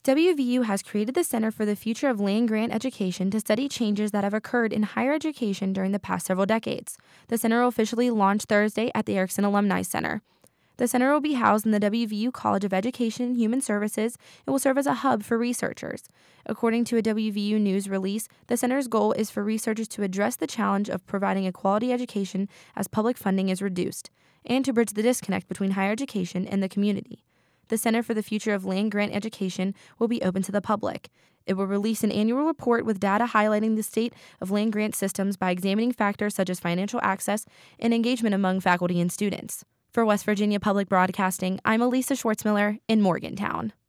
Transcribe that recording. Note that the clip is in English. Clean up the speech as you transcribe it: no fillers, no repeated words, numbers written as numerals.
WVU has created the Center for the Future of Land-Grant Education to study changes that have occurred in higher education during the past several decades. The center will officially launch Thursday at the Erickson Alumni Center. The center will be housed in the WVU College of Education and Human Services and will serve as a hub for researchers. According to a WVU News release, the center's goal is for researchers to address the challenge of providing a quality education as public funding is reduced, and to bridge the disconnect between higher education and the community. The Center for the Future of Land-Grant Education will be open to the public. It will release an annual report with data highlighting the state of land-grant systems by examining factors such as financial access and engagement among faculty and students. For West Virginia Public Broadcasting, I'm Elisa Schwartzmiller in Morgantown.